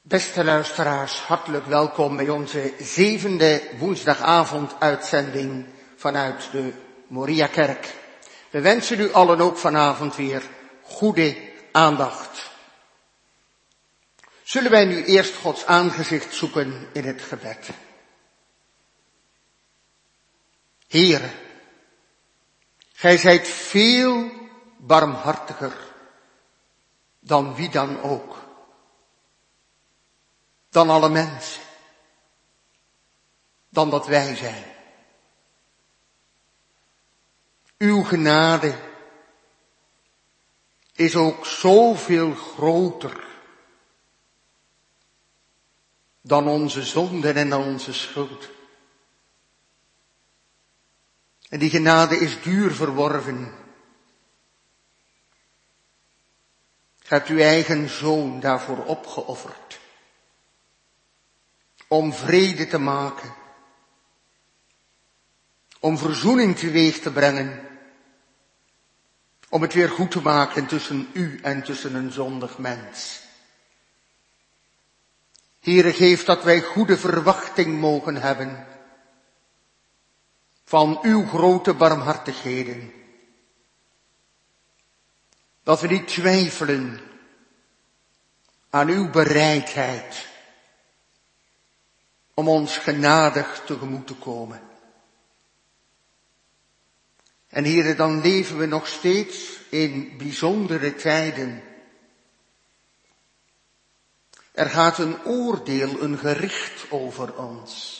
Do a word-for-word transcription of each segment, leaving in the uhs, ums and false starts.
Beste luisteraars, hartelijk welkom bij onze zevende woensdagavond uitzending vanuit de Moriakerk. We wensen u allen ook vanavond weer goede aandacht. Zullen wij nu eerst Gods aangezicht zoeken in het gebed. Heere, gij zijt veel barmhartiger dan wie dan ook. Dan alle mensen. Dan dat wij zijn. Uw genade is ook zoveel groter dan onze zonden en dan onze schuld. En die genade is duur verworven. Gij hebt uw eigen zoon daarvoor opgeofferd. Om vrede te maken. Om verzoening teweeg te brengen. Om het weer goed te maken tussen u en tussen een zondig mens. Heere, geef dat wij goede verwachting mogen hebben. Van uw grote barmhartigheden. Dat we niet twijfelen aan uw bereidheid. Om ons genadig tegemoet te komen. En Heere, dan leven we nog steeds in bijzondere tijden. Er gaat een oordeel, een gericht over ons.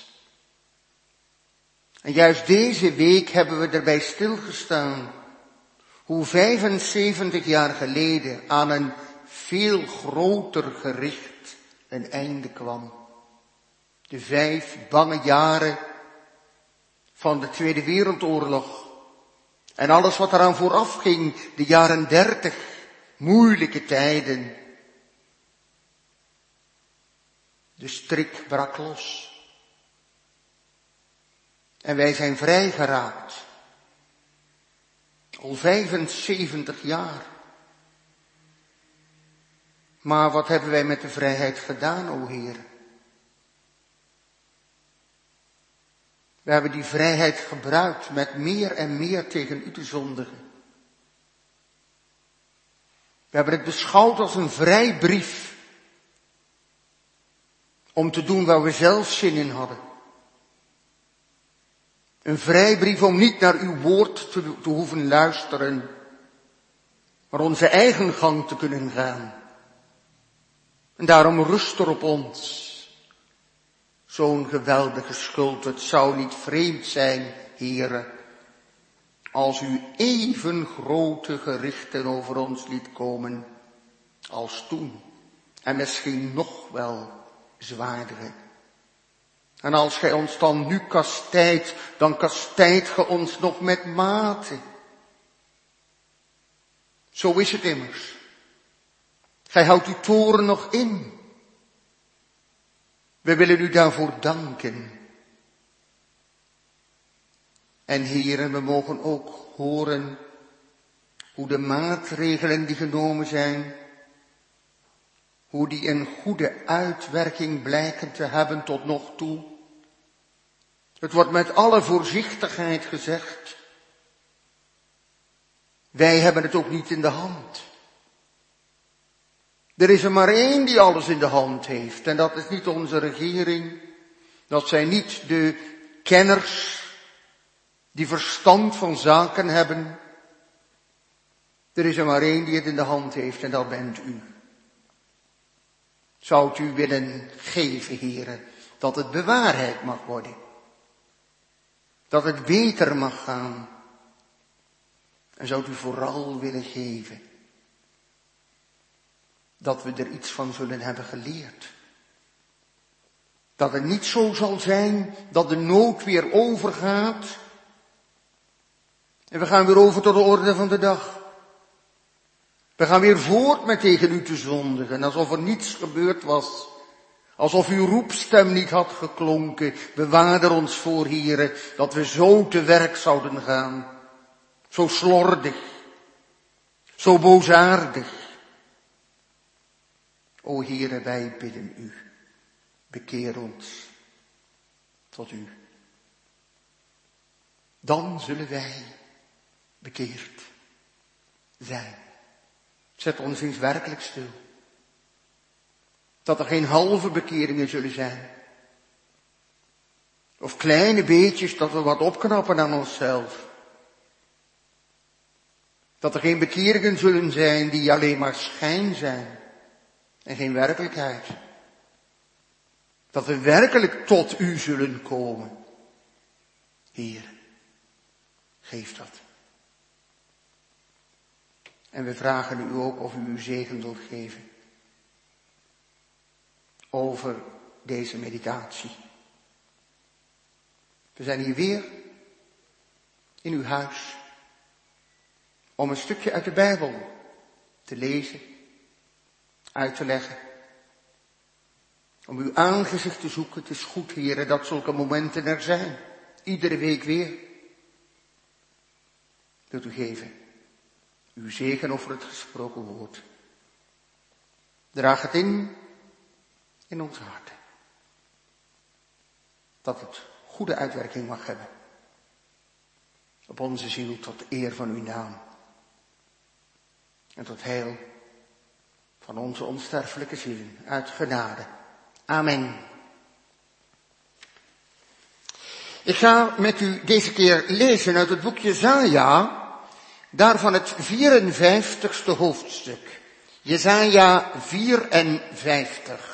En juist deze week hebben we erbij stilgestaan hoe vijfenzeventig jaar geleden aan een veel groter gericht een einde kwam. De vijf bange jaren van de Tweede Wereldoorlog. En alles wat eraan vooraf ging, de jaren dertig, moeilijke tijden. De strik brak los. En wij zijn vrijgeraakt. Al vijfenzeventig jaar. Maar wat hebben wij met de vrijheid gedaan, o Heer? We hebben die vrijheid gebruikt met meer en meer tegen u te zondigen. We hebben het beschouwd als een vrijbrief. Om te doen waar we zelf zin in hadden. Een vrijbrief om niet naar uw woord te, te hoeven luisteren. Maar onze eigen gang te kunnen gaan. En daarom rust er op ons. Zo'n geweldige schuld, het zou niet vreemd zijn, Heere, als u even grote gerichten over ons liet komen als toen. En misschien nog wel zwaardere. En als gij ons dan nu kastijdt, dan kastijdt ge ons nog met mate. Zo is het immers. Gij houdt uw toren nog in. We willen u daarvoor danken. En heren, we mogen ook horen hoe de maatregelen die genomen zijn, hoe die een goede uitwerking blijken te hebben tot nog toe. Het wordt met alle voorzichtigheid gezegd. Wij hebben het ook niet in de hand. Er is er maar één die alles in de hand heeft. En dat is niet onze regering. Dat zijn niet de kenners die verstand van zaken hebben. Er is er maar één die het in de hand heeft en dat bent u. Zou u willen geven, heren, dat het bewaarheid mag worden. Dat het beter mag gaan. En zou u vooral willen geven dat we er iets van zullen hebben geleerd. Dat het niet zo zal zijn dat de nood weer overgaat. En we gaan weer over tot de orde van de dag. We gaan weer voort met tegen u te zondigen, alsof er niets gebeurd was. Alsof uw roepstem niet had geklonken. Bewaar er ons voor, heren, dat we zo te werk zouden gaan. Zo slordig. Zo boosaardig. O Heere, wij bidden u, bekeer ons tot u. Dan zullen wij bekeerd zijn. Zet ons eens werkelijk stil. Dat er geen halve bekeringen zullen zijn. Of kleine beetjes dat we wat opknappen aan onszelf. Dat er geen bekeringen zullen zijn die alleen maar schijn zijn. En geen werkelijkheid. Dat we werkelijk tot u zullen komen. Heer, geef dat. En we vragen u ook of u uw zegen wilt geven. Over deze meditatie. We zijn hier weer in uw huis. Om een stukje uit de Bijbel te lezen. Uit te leggen. Om uw aangezicht te zoeken. Het is goed, Heere, dat zulke momenten er zijn. Iedere week weer. Wilt u geven. Uw zegen over het gesproken woord. Draag het in. In ons hart. Dat het goede uitwerking mag hebben. Op onze ziel tot eer van uw naam. En tot heil van onze onsterfelijke zielen. Uit genade. Amen. Ik ga met u deze keer lezen uit het boek Jesaja. Daarvan het vierenvijftigste hoofdstuk. Jesaja vierenvijftig.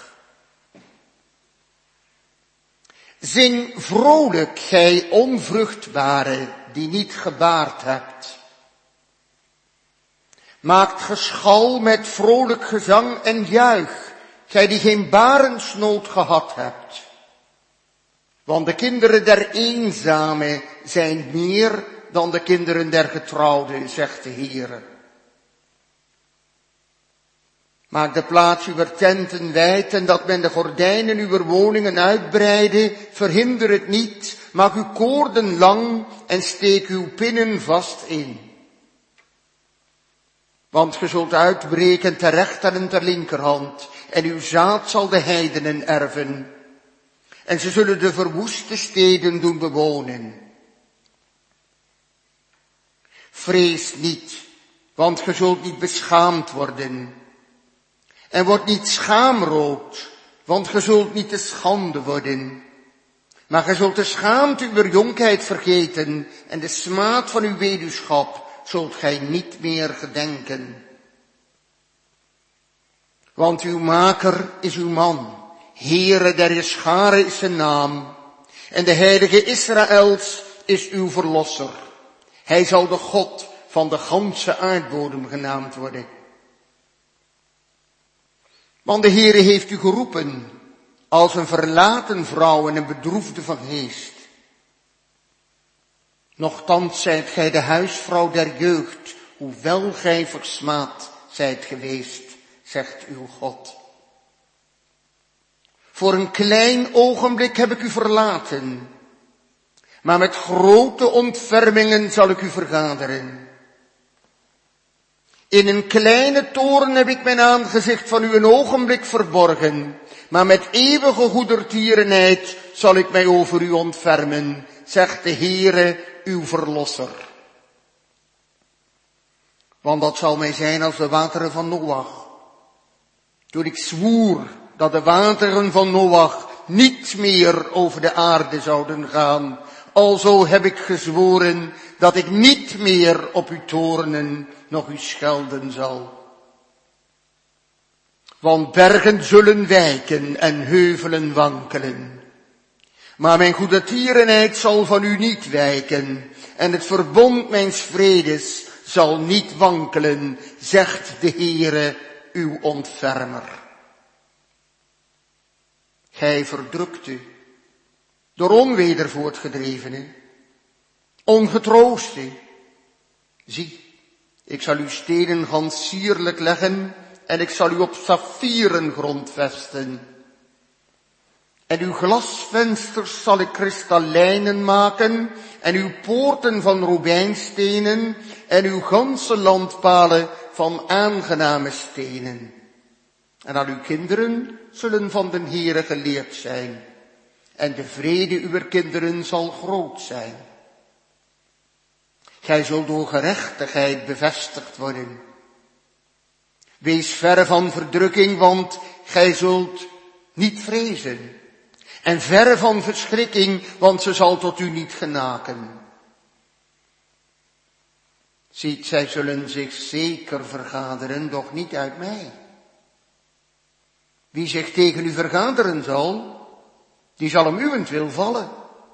Zing vrolijk, gij onvruchtbare, die niet gebaard hebt. Maakt geschal met vrolijk gezang en juich, gij die geen barensnood gehad hebt. Want de kinderen der eenzame zijn meer dan de kinderen der getrouwden, zegt de Heere. Maak de plaats uwer tenten wijd en dat men de gordijnen uwer woningen uitbreide. Verhinder het niet, maak uw koorden lang en steek uw pinnen vast in. Want ge zult uitbreken ter rechter en ter linkerhand en uw zaad zal de heidenen erven. En ze zullen de verwoeste steden doen bewonen. Vrees niet, want ge zult niet beschaamd worden. En word niet schaamrood, want ge zult niet te schande worden. Maar ge zult de schaamte uwer jonkheid vergeten en de smaad van uw weduwschap zult gij niet meer gedenken. Want uw maker is uw man, Heere der scharen is zijn naam. En de heilige Israëls is uw verlosser. Hij zal de God van de ganse aardbodem genaamd worden. Want de Heere heeft u geroepen als een verlaten vrouw en een bedroefde van geest. Nochtans zijt gij de huisvrouw der jeugd, hoewel gij versmaad zijt geweest, zegt uw God. Voor een klein ogenblik heb ik u verlaten, maar met grote ontfermingen zal ik u vergaderen. In een kleine toren heb ik mijn aangezicht van u een ogenblik verborgen, maar met eeuwige goedertierenheid zal ik mij over u ontfermen, zegt de Heere, uw verlosser. Want dat zal mij zijn als de wateren van Noach. Toen ik zwoer dat de wateren van Noach niet meer over de aarde zouden gaan, alzo heb ik gezworen dat ik niet meer op u toornen, nog u schelden zal. Want bergen zullen wijken en heuvelen wankelen. Maar mijn goedertierenheid zal van u niet wijken en het verbond mijns vredes zal niet wankelen, zegt de Heere, uw ontfermer. Gij verdrukte, door onweder voortgedrevene, ongetrooste. Zie, ik zal uw steden gans sierlijk leggen en ik zal u op saffieren grondvesten. En uw glasvensters zal ik kristallijnen maken en uw poorten van robijnstenen en uw ganse landpalen van aangename stenen. En al uw kinderen zullen van den Heere geleerd zijn. En de vrede uwer kinderen zal groot zijn. Gij zult door gerechtigheid bevestigd worden. Wees verre van verdrukking, want gij zult niet vrezen. En verre van verschrikking, want ze zal tot u niet genaken. Ziet, zij zullen zich zeker vergaderen, doch niet uit mij. Wie zich tegen u vergaderen zal, die zal om uwentwil vallen.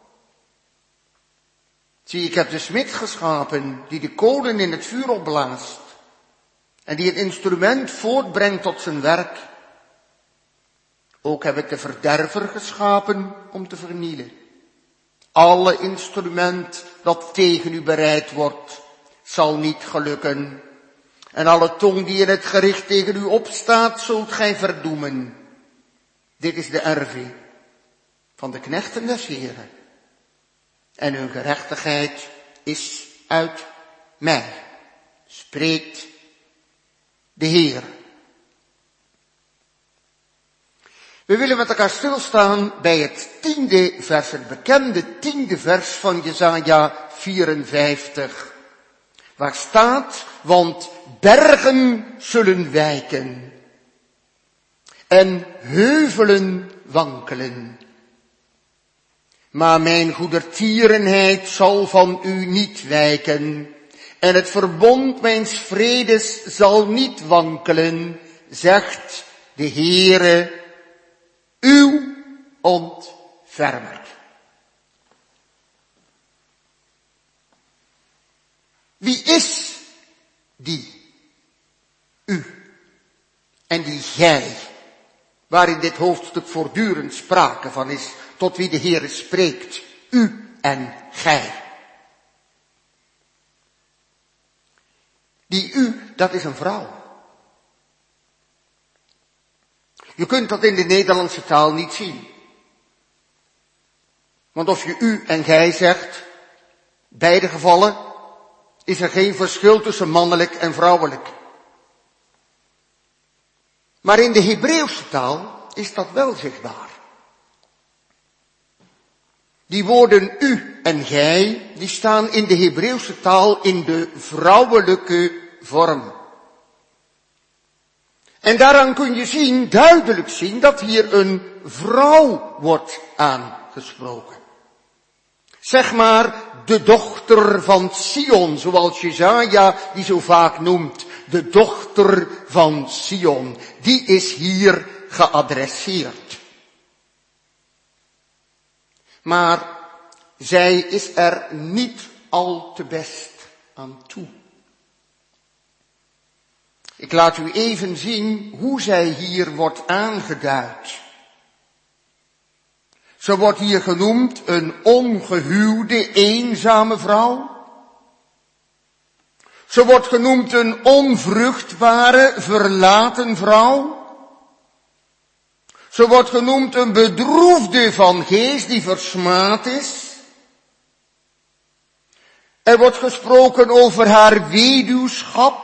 Zie, ik heb de smid geschapen, die de kolen in het vuur opblaast. En die het instrument voortbrengt tot zijn werk. Ook heb ik de verderver geschapen om te vernielen. Alle instrument dat tegen u bereid wordt, zal niet gelukken. En alle tong die in het gericht tegen u opstaat, zult gij verdoemen. Dit is de erfenis van de knechten des Heren. En hun gerechtigheid is uit mij, spreekt de Heer. We willen met elkaar stilstaan bij het tiende vers, het bekende tiende vers van Jesaja vierenvijftig. Waar staat, want bergen zullen wijken en heuvelen wankelen. Maar mijn goedertierenheid zal van u niet wijken en het verbond mijns vredes zal niet wankelen, zegt de Heere, uw ontfermer. Wie is die u en die gij, waar in dit hoofdstuk voortdurend sprake van is, tot wie de Heere spreekt, u en gij. Die u, dat is een vrouw. Je kunt dat in de Nederlandse taal niet zien. Want of je u en gij zegt, beide gevallen, is er geen verschil tussen mannelijk en vrouwelijk. Maar in de Hebreeuwse taal is dat wel zichtbaar. Die woorden u en gij, die staan in de Hebreeuwse taal in de vrouwelijke vorm. En daaraan kun je zien, duidelijk zien, dat hier een vrouw wordt aangesproken. Zeg maar de dochter van Sion, zoals Jesaja die zo vaak noemt. De dochter van Sion, die is hier geadresseerd. Maar zij is er niet al te best aan toe. Ik laat u even zien hoe zij hier wordt aangeduid. Ze wordt hier genoemd een ongehuwde, eenzame vrouw. Ze wordt genoemd een onvruchtbare, verlaten vrouw. Ze wordt genoemd een bedroefde van geest die versmaad is. Er wordt gesproken over haar weduwschap.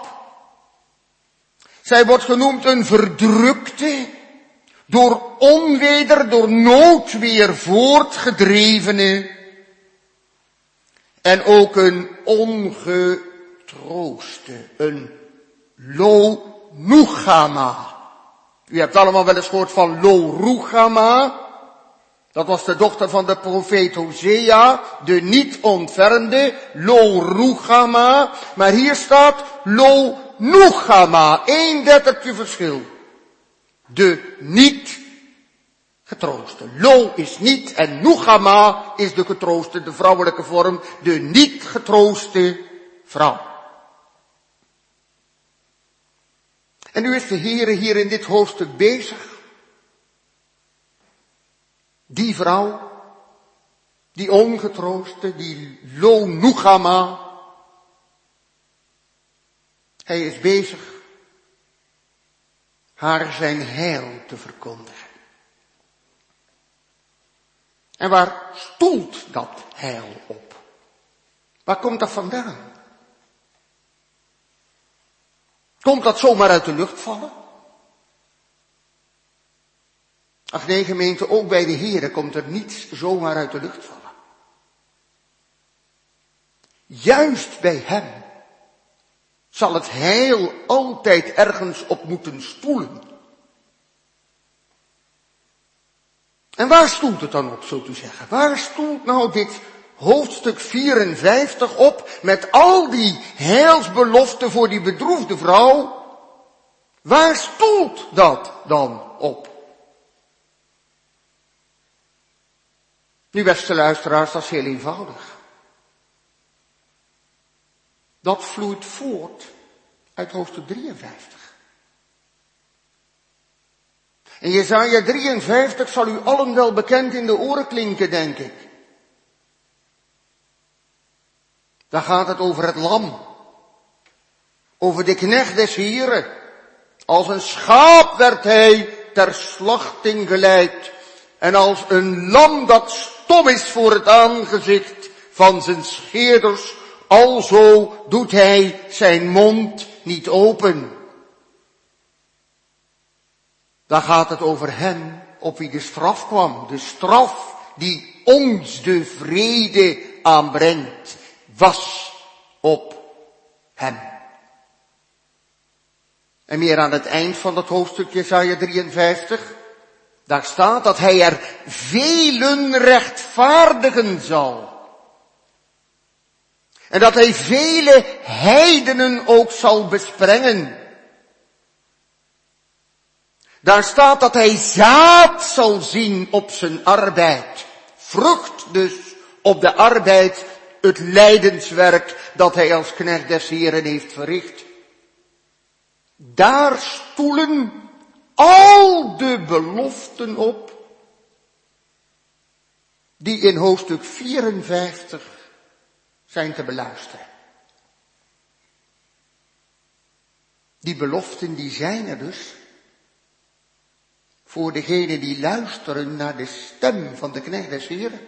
Zij wordt genoemd een verdrukte, door onweder, door noodweer voortgedrevene. En ook een ongetrooste, een lo nugama. U hebt allemaal wel eens gehoord van Lo Ruhamah. Dat was de dochter van de profeet Hosea, de niet ontfermde, Lo Ruhamah. Maar hier staat Lo Nugama, één lettertje verschil. De niet getrooste. Lo is niet en Nugama is de getrooste, de vrouwelijke vorm, de niet getrooste vrouw. En nu is de Heere hier in dit hoofdstuk bezig. Die vrouw, die ongetrooste, die Lo Nugama. Hij is bezig haar zijn heil te verkondigen. En waar stoelt dat heil op? Waar komt dat vandaan? Komt dat zomaar uit de lucht vallen? Ach nee, gemeente, ook bij de Heere komt er niets zomaar uit de lucht vallen. Juist bij hem zal het heil altijd ergens op moeten stoelen. En waar stoelt het dan op, zult u zeggen? Waar stoelt nou dit hoofdstuk vierenvijftig op met al die heilsbeloften voor die bedroefde vrouw? Waar stoelt dat dan op? Nu, beste luisteraars, dat is heel eenvoudig. Dat vloeit voort uit hoofdstuk drieënvijftig. En Jesaja drieënvijftig zal u allen wel bekend in de oren klinken, denk ik. Daar gaat het over het lam. Over de knecht des Heren. Als een schaap werd hij ter slachting geleid. En als een lam dat stom is voor het aangezicht van zijn scheerders, alzo doet hij zijn mond niet open. Daar gaat het over hem op wie de straf kwam. De straf die ons de vrede aanbrengt, was op hem. En meer aan het eind van dat hoofdstuk Jesaja drieënvijftig, daar staat dat hij er velen rechtvaardigen zal. En dat hij vele heidenen ook zal besprengen. Daar staat dat hij zaad zal zien op zijn arbeid. Vrucht dus op de arbeid, het lijdenswerk dat hij als knecht des Heren heeft verricht. Daar stoelen al de beloften op die in hoofdstuk vierenvijftig zijn te beluisteren. Die beloften die zijn er dus voor degenen die luisteren naar de stem van de knecht des Heren.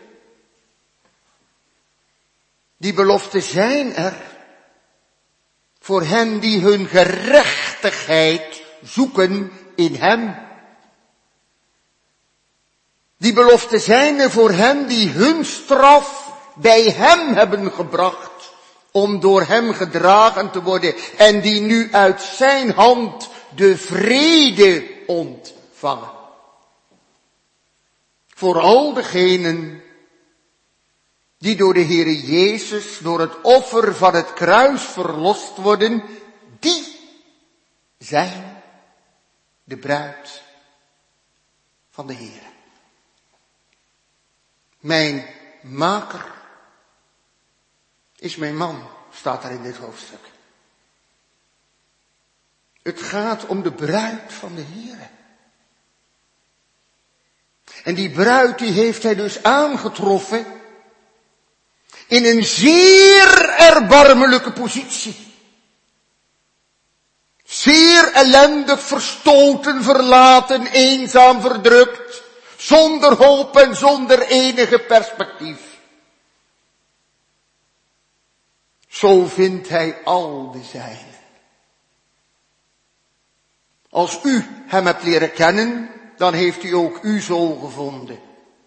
Die beloften zijn er voor hen die hun gerechtigheid zoeken in hem. Die beloften zijn er voor hen die hun straf bij hem hebben gebracht, om door hem gedragen te worden en die nu uit zijn hand de vrede ontvangen. Voor al degenen die door de Heere Jezus, door het offer van het kruis verlost worden, die zijn de bruid van de Heere. Mijn maker is mijn man, staat er in dit hoofdstuk. Het gaat om de bruid van de Heere. En die bruid die heeft hij dus aangetroffen in een zeer erbarmelijke positie. Zeer ellendig, verstoten, verlaten, eenzaam, verdrukt, zonder hoop en zonder enige perspectief. Zo vindt hij al de zijnen. Als u hem hebt leren kennen, dan heeft u ook u zo gevonden.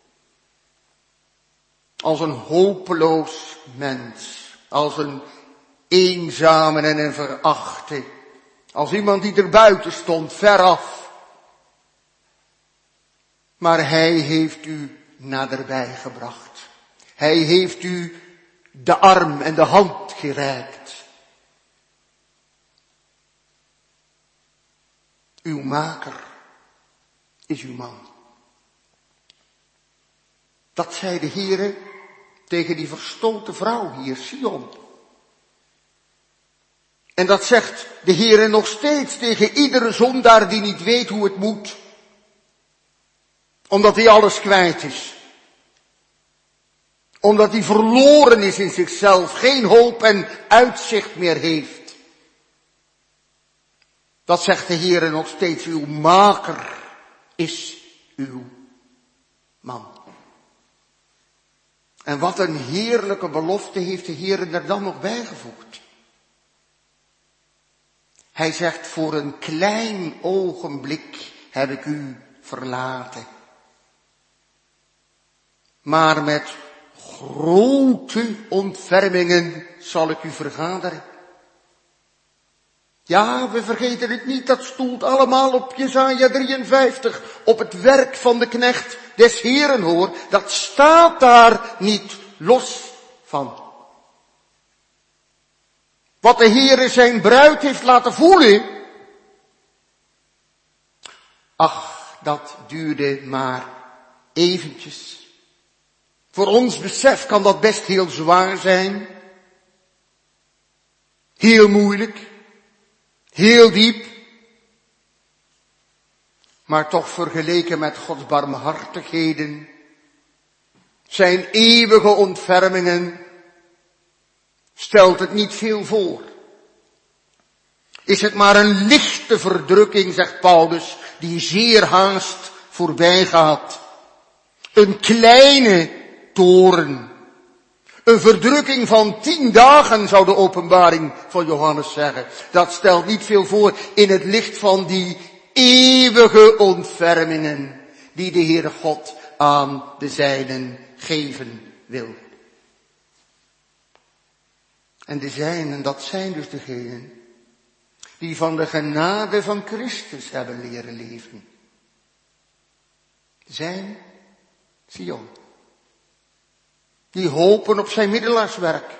Als een hopeloos mens, als een eenzame en een verachte, als iemand die er buiten stond, veraf. Maar hij heeft u naderbij gebracht. Hij heeft u de arm en de hand gereikt. Uw maker is uw man. Dat zei de Heere tegen die verstoten vrouw hier, Sion. En dat zegt de Heere nog steeds tegen iedere zondaar die niet weet hoe het moet. Omdat hij alles kwijt is. Omdat hij verloren is in zichzelf, geen hoop en uitzicht meer heeft. Dat zegt de Heere nog steeds, uw maker is uw man. En wat een heerlijke belofte heeft de Heere er dan nog bijgevoegd. Hij zegt, voor een klein ogenblik heb ik u verlaten. maar met grote ontfermingen zal ik u vergaderen. Ja, we vergeten het niet, dat stoelt allemaal op Jesaja drieënvijftig, op het werk van de knecht des Heeren, hoor. Dat staat daar niet los van. Wat de Heere zijn bruid heeft laten voelen, ach, dat duurde maar eventjes. Voor ons besef kan dat best heel zwaar zijn. Heel moeilijk. Heel diep. Maar toch vergeleken met Gods barmhartigheden, zijn eeuwige ontfermingen, stelt het niet veel voor. Is het maar een lichte verdrukking, zegt Paulus, die zeer haast voorbij gaat. Een kleine toren. Een verdrukking van tien dagen, zou de openbaring van Johannes zeggen. Dat stelt niet veel voor in het licht van die eeuwige ontfermingen die de Heere God aan de zijnen geven wil. En de zijnen, dat zijn dus degenen die van de genade van Christus hebben leren leven. Zijn Sion. Die hopen op zijn middelaarswerk.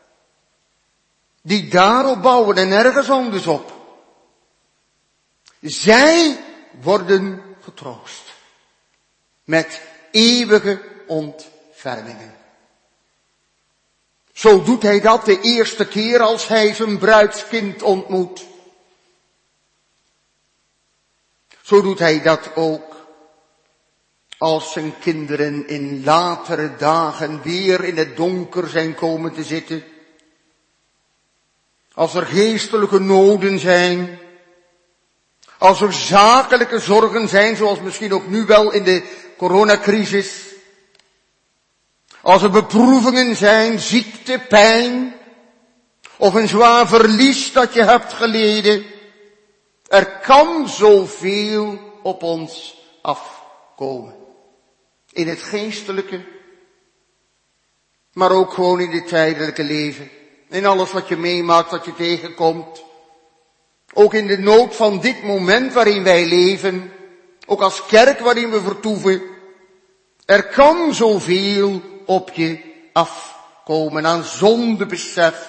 Die daarop bouwen en nergens anders op. Zij worden getroost. Met eeuwige ontfermingen. Zo doet hij dat de eerste keer als hij zijn bruidskind ontmoet. Zo doet hij dat ook als zijn kinderen in latere dagen weer in het donker zijn komen te zitten. Als er geestelijke noden zijn. Als er zakelijke zorgen zijn, zoals misschien ook nu wel in de coronacrisis. Als er beproevingen zijn, ziekte, pijn. Of een zwaar verlies dat je hebt geleden. Er kan zoveel op ons afkomen. In het geestelijke, maar ook gewoon in het tijdelijke leven. In alles wat je meemaakt, wat je tegenkomt. Ook in de nood van dit moment waarin wij leven. Ook als kerk waarin we vertoeven. Er kan zoveel op je afkomen aan zondebesef.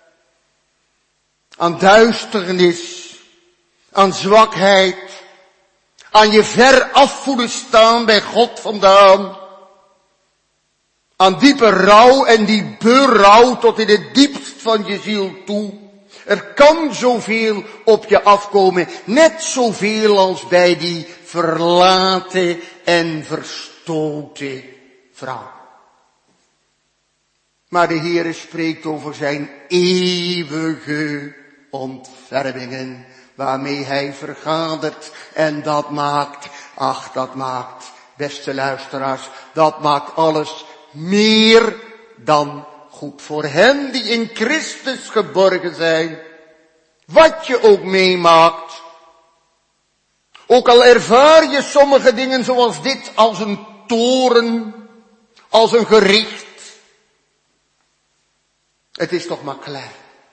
Aan duisternis. Aan zwakheid. Aan je ver af voelen staan bij God vandaan. Aan diepe rouw en die berouw tot in het diepst van je ziel toe. Er kan zoveel op je afkomen. Net zoveel als bij die verlaten en verstoten vrouw. Maar de Heere spreekt over zijn eeuwige ontfermingen. Waarmee hij vergadert. En dat maakt, ach dat maakt, beste luisteraars, dat maakt alles meer dan goed. Voor hen die in Christus geborgen zijn. Wat je ook meemaakt. Ook al ervaar je sommige dingen zoals dit als een toren, als een gericht. Het is toch maar klein.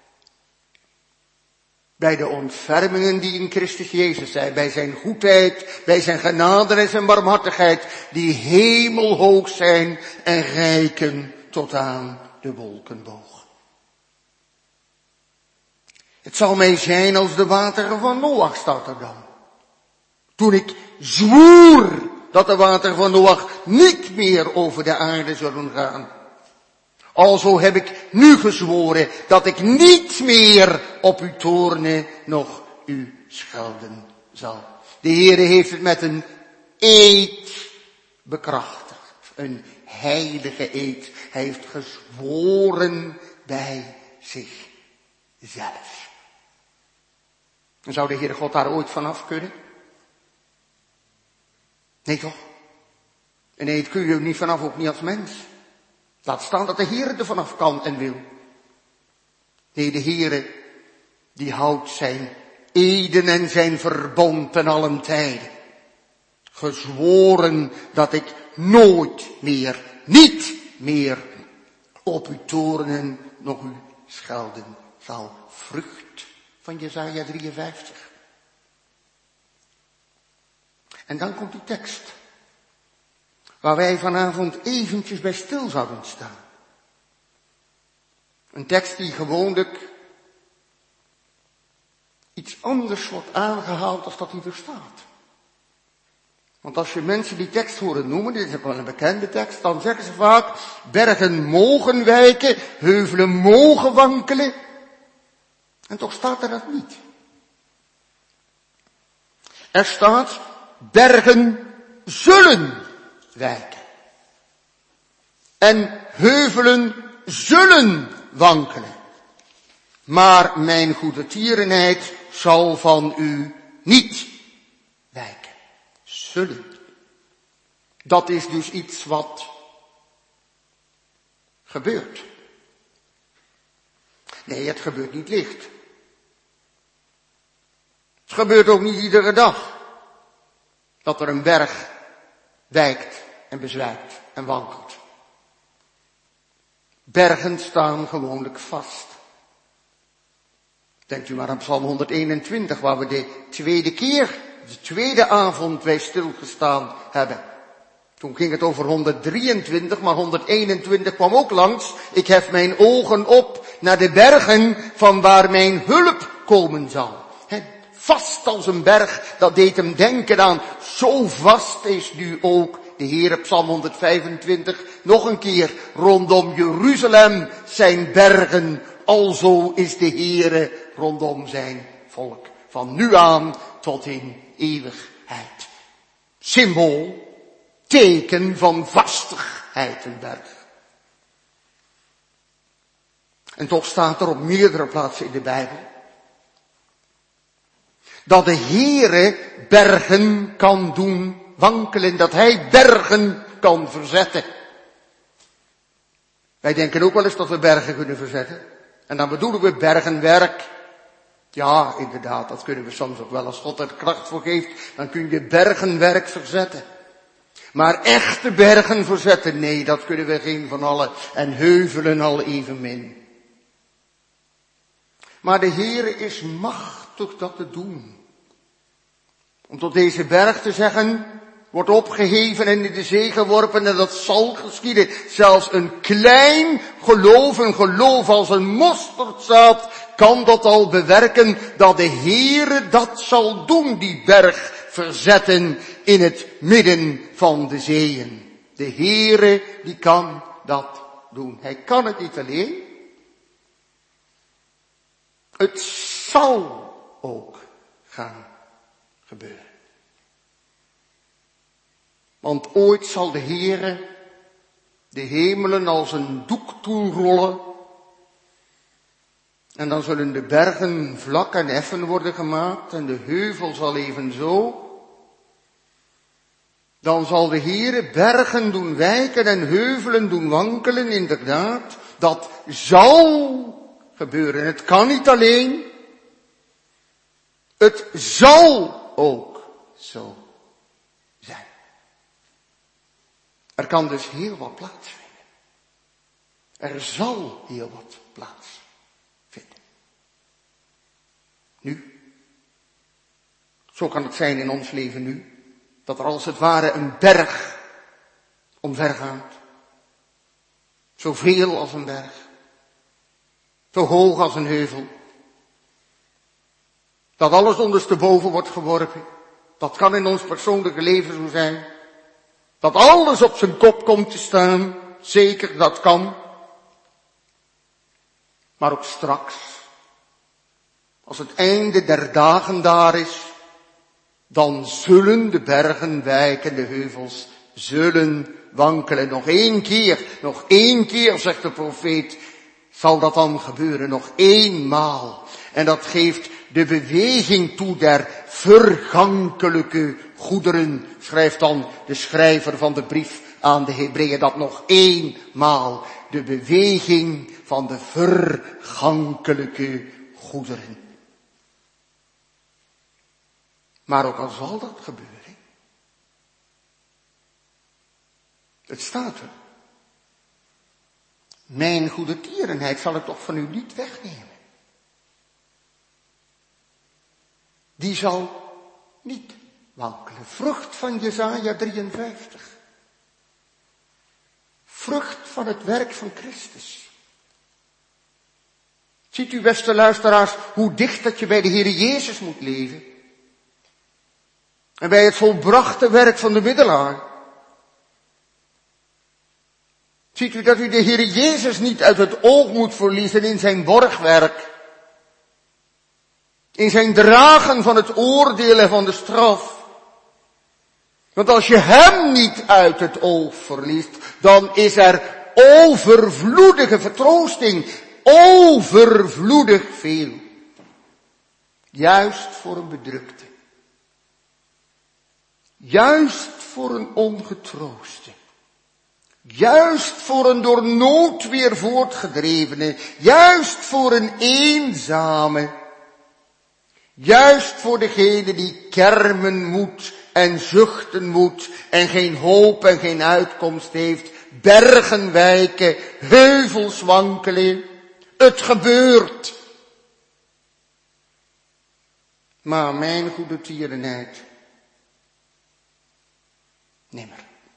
Bij de ontfermingen die in Christus Jezus zijn, bij zijn goedheid, bij zijn genade en zijn barmhartigheid, die hemelhoog zijn en reiken tot aan de wolkenboog. Het zal mij zijn als de wateren van Noach, staat er dan. Toen ik zwoer dat de wateren van Noach niet meer over de aarde zullen gaan. Alzo heb ik nu gezworen dat ik niet meer op u toornen, noch u schelden zal. De Heere heeft het met een eed bekrachtigd. Een heilige eed. Hij heeft gezworen bij zichzelf. En zou de Heere God daar ooit vanaf kunnen? Nee toch? Een eed kun je er niet vanaf, ook niet als mens. Laat staan dat de Heere er vanaf kan en wil. Nee, de Heere, die houdt zijn eden en zijn verbond ten allen tijden. Gezworen dat ik nooit meer niet meer op u toornen, nog u schelden zal. Vrucht van Jesaja drieënvijftig. En dan komt die tekst, waar wij vanavond eventjes bij stil zouden staan. Een tekst die gewoonlijk iets anders wordt aangehaald als dat hier er staat. Want als je mensen die tekst horen noemen, dit is wel een bekende tekst, dan zeggen ze vaak, bergen mogen wijken, heuvelen mogen wankelen. En toch staat er dat niet. Er staat, bergen zullen wijken. En heuvelen zullen wankelen. Maar mijn goedertierenheid zal van u niet wijken. Zullen. Dat is dus iets wat gebeurt. Nee, het gebeurt niet licht. Het gebeurt ook niet iedere dag. Dat er een berg wijkt en bezwijkt en wankelt. Bergen staan gewoonlijk vast. Denkt u maar aan Psalm honderdeenentwintig, waar we de tweede keer, de tweede avond bij stilgestaan hebben. Toen ging het over honderddrieëntwintig, maar honderdeenentwintig kwam ook langs. Ik hef mijn ogen op naar de bergen van waar mijn hulp komen zal. He, vast als een berg, dat deed hem denken aan, zo vast is nu ook de Heere, Psalm honderdvijfentwintig, nog een keer, rondom Jeruzalem zijn bergen, alzo is de Heere rondom zijn volk. Van nu aan tot in eeuwigheid. Symbool, teken van vastigheid een berg. En toch staat er op meerdere plaatsen in de Bijbel dat de Heere bergen kan doen wankelen, dat hij bergen kan verzetten. Wij denken ook wel eens dat we bergen kunnen verzetten. En dan bedoelen we bergenwerk. Ja, inderdaad, dat kunnen we soms ook wel. Als God er kracht voor geeft, dan kun je bergenwerk verzetten. Maar echte bergen verzetten, nee, dat kunnen we geen van allen. En heuvelen al evenmin. Maar de Heere is machtig dat te doen. Om tot deze berg te zeggen, wordt opgeheven en in de zee geworpen en dat zal geschieden. Zelfs een klein geloof, een geloof als een mosterdzaad, kan dat al bewerken dat de Heere dat zal doen, die berg verzetten in het midden van de zeeën. De Heere, die kan dat doen. Hij kan het niet alleen. Het zal ook gaan gebeuren. Want ooit zal de Heere de hemelen als een doek toerollen. En dan zullen de bergen vlak en effen worden gemaakt en de heuvel zal evenzo. Dan zal de Heere bergen doen wijken en heuvelen doen wankelen, inderdaad. Dat zal gebeuren. Het kan niet alleen. Het zal ook zo zijn. Er kan dus heel wat plaatsvinden. Er zal heel wat plaatsvinden. Nu. Zo kan het zijn in ons leven nu. Dat er als het ware een berg omvergaat. Zoveel als een berg. Zo hoog als een heuvel. Dat alles ondersteboven wordt geworpen. Dat kan in ons persoonlijke leven zo zijn. Dat alles op zijn kop komt te staan. Zeker, dat kan. Maar ook straks. Als het einde der dagen daar is. Dan zullen de bergen wijken, de heuvels zullen wankelen. Nog één keer, nog één keer, zegt de profeet, zal dat dan gebeuren. Nog eenmaal. En dat geeft de beweging toe der vergankelijke goederen, schrijft dan de schrijver van de brief aan de Hebreeën, dat nog eenmaal de beweging van de vergankelijke goederen. Maar ook al zal dat gebeuren, het staat er, Mijn goede tierenheid zal ik toch van u niet wegnemen. Die zal niet wankelen. Vrucht van Jesaja drieënvijftig. Vrucht van het werk van Christus. Ziet u, beste luisteraars, hoe dicht dat je bij de Heer Jezus moet leven. En bij het volbrachte werk van de middelaar. Ziet u dat u de Heer Jezus niet uit het oog moet verliezen in zijn borgwerk. In zijn dragen van het oordeel en van de straf. Want als je hem niet uit het oog verliest, dan is er overvloedige vertroosting. Overvloedig veel. Juist voor een bedrukte. Juist voor een ongetrooste. Juist voor een door nood weer voortgedrevene. Juist voor een eenzame. Juist voor degene die kermen moet en zuchten moet en geen hoop en geen uitkomst heeft. Bergen wijken, heuvels wankelen. Het gebeurt. Maar mijn goede tierenheid, nimmer.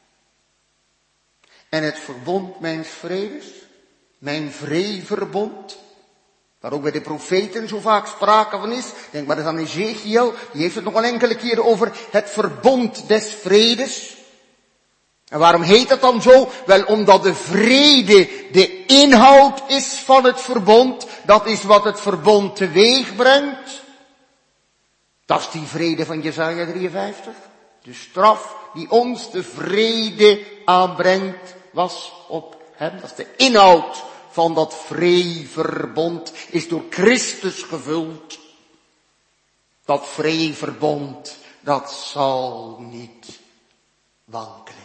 En het verbond mijns vredes, mijn vreeverbond, waar ook bij de profeten zo vaak sprake van is. Denk maar eens aan Ezekiel, die heeft het nog een enkele keer over het verbond des vredes. En waarom heet dat dan zo? Wel, omdat de vrede de inhoud is van het verbond. Dat is wat het verbond teweeg brengt. Dat is die vrede van Jesaja drieënvijftig. De straf die ons de vrede aanbrengt, was op hem. Dat is de inhoud van dat vreeverbond, is door Christus gevuld. Dat vreeverbond, dat zal niet wankelen.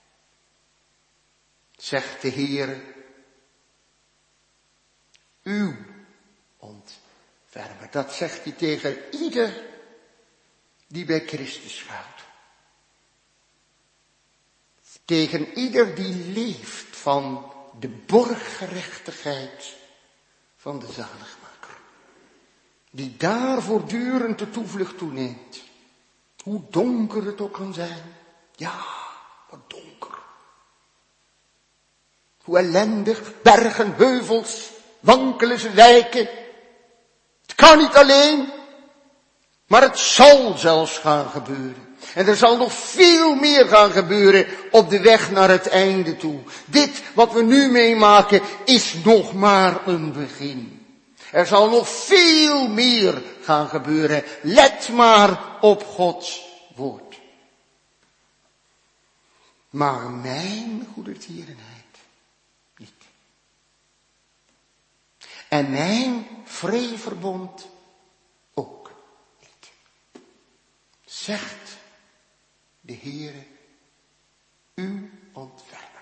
Zegt de Heer, uw ontfermer. Dat zegt hij tegen ieder die bij Christus schuilt. Tegen ieder die leeft van de borggerechtigheid van de zaligmaker. Die daar voortdurend de toevlucht toeneemt. Hoe donker het ook kan zijn. Ja, wat donker. Hoe ellendig, bergen, heuvels, wankelen ze wijken. Het kan niet alleen, maar het zal zelfs gaan gebeuren. En er zal nog veel meer gaan gebeuren op de weg naar het einde toe. Dit wat we nu meemaken is nog maar een begin. Er zal nog veel meer gaan gebeuren. Let maar op Gods woord. Maar mijn goede tierenheid niet. En mijn vreeverbond ook niet. Zegt de Heere, uw ontfermer.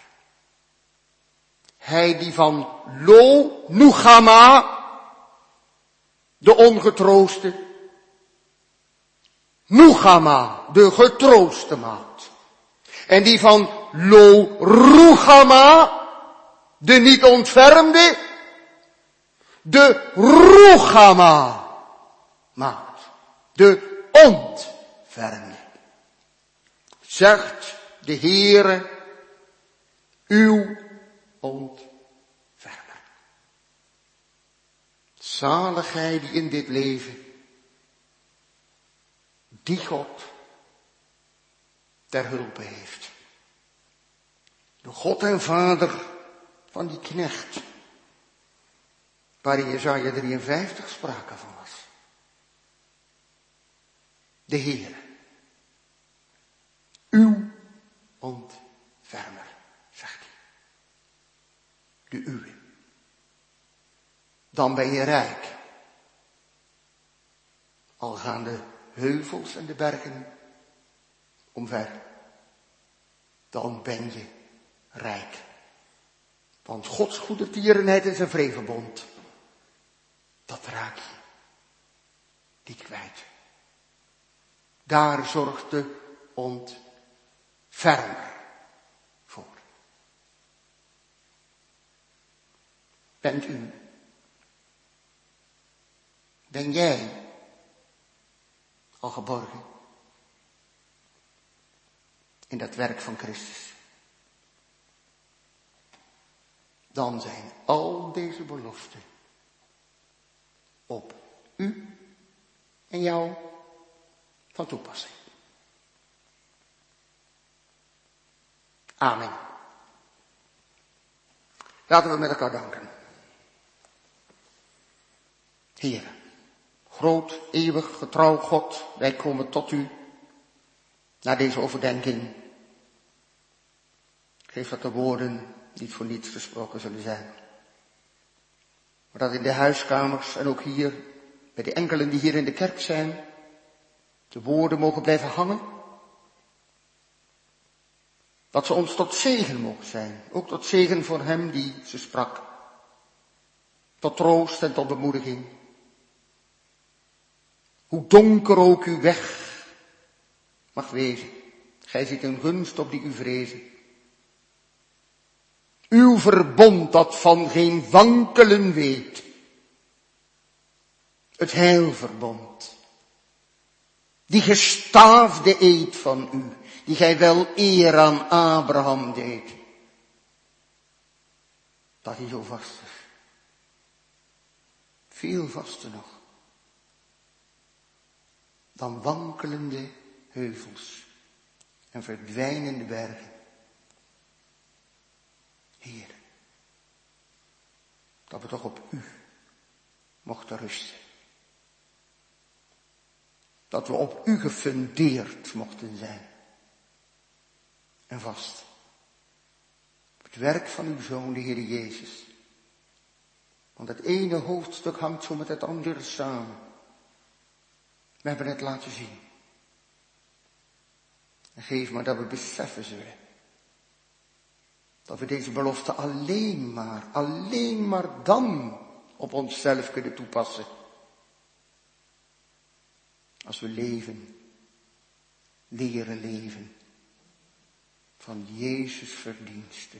Hij die van Lo Nugama, de ongetrooste, Nugama, de getrooste maakt. En die van Lo Rugama, de niet ontfermde, de Rugama maakt. De ontfermde. Zegt de Heere, uw ontfermer. Zaligheid die in dit leven, die God ter hulpe heeft. De God en Vader van die knecht, waar in Jesaja drieënvijftig sprake van was. De Heere, uw ontfermer, zegt hij. De uwe. Dan ben je rijk. Al gaan de heuvels en de bergen omver. Dan ben je rijk. Want Gods goede tierenheid is een vreeverbond. Dat raak je niet kwijt. Daar zorgt de ontfermer voor. bent u. Ben jij al geborgen in dat werk van Christus? Dan zijn al deze beloften op u en jou van toepassing. Amen. Laten we met elkaar danken. Heer, groot, eeuwig, getrouw God, wij komen tot u na deze overdenking. Geef dat de woorden niet voor niets gesproken zullen zijn. Maar dat in de huiskamers en ook hier, bij de enkelen die hier in de kerk zijn, de woorden mogen blijven hangen. Dat ze ons tot zegen mogen zijn. Ook tot zegen voor hem die ze sprak. Tot troost en tot bemoediging. Hoe donker ook uw weg mag wezen. Gij ziet een gunst op die u vrezen. Uw verbond dat van geen wankelen weet. Het heilverbond. Die gestaafde eed van u. Die gij wel eer aan Abraham deed. Dat hij zo vast is. Veel vaster nog. Dan wankelende heuvels. En verdwijnende bergen. Heer. Dat we toch op u mochten rusten. Dat we op u gefundeerd mochten zijn. En vast. Het werk van uw Zoon, de Heer Jezus. Want het ene hoofdstuk hangt zo met het andere samen. We hebben het laten zien. En geef maar dat we beseffen zullen. Dat we deze belofte alleen maar, alleen maar dan op onszelf kunnen toepassen. Als we leven, leren leven. Van Jezus' verdiensten.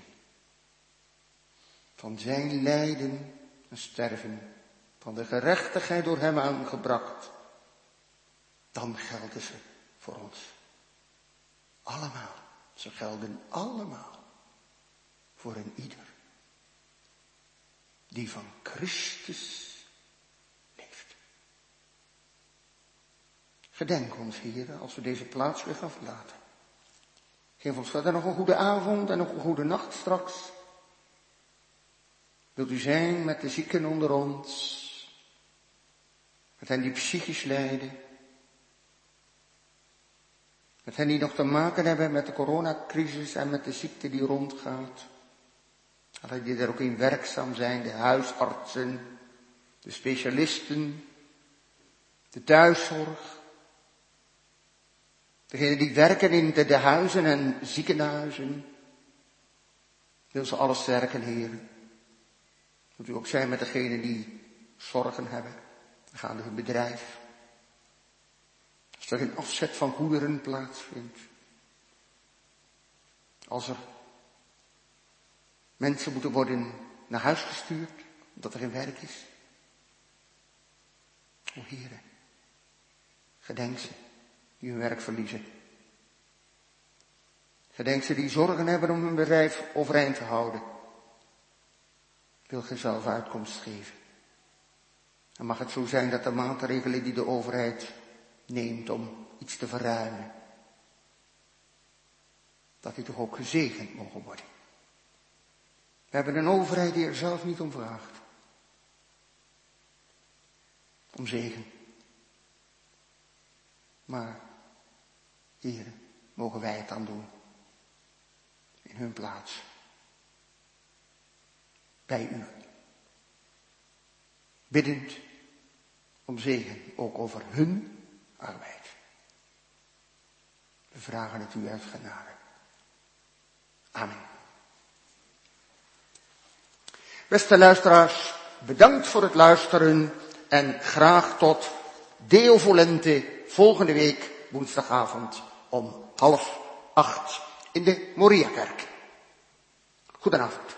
Van zijn lijden en sterven. Van de gerechtigheid door hem aangebracht. Dan gelden ze voor ons. Allemaal. Ze gelden allemaal. Voor een ieder. Die van Christus leeft. Gedenk ons, Heer, als we deze plaats weer gaan verlaten. Geef ons verder nog een goede avond en nog een goede nacht straks. Wilt u zijn met de zieken onder ons. Met hen die psychisch lijden. Met hen die nog te maken hebben met de coronacrisis en met de ziekte die rondgaat. Alle die er ook in werkzaam zijn, de huisartsen, de specialisten, de thuiszorg. Degenen die werken in de, de huizen en ziekenhuizen. Wil ze alles sterken, Heer. Moet u ook zijn met degenen die zorgen hebben. Gaande hun bedrijf. Als er een afzet van goederen plaatsvindt. Als er mensen moeten worden naar huis gestuurd. Omdat er geen werk is. O Heere. Gedenk ze. Die hun werk verliezen. Gedenk ze die zorgen hebben om hun bedrijf overeind te houden. Wil gij zelf uitkomst geven. En mag het zo zijn dat de maatregelen die de overheid neemt om iets te verruimen. Dat die toch ook gezegend mogen worden. We hebben een overheid die er zelf niet om vraagt. Om zegen. Maar, Heere, mogen wij het dan doen. In hun plaats. Bij u. Biddend om zegen, ook over hun arbeid. We vragen het u uit genade. Amen. Beste luisteraars, bedankt voor het luisteren en graag tot Deo Volente volgende week woensdagavond om half acht in de Moriakerk. Goedenavond.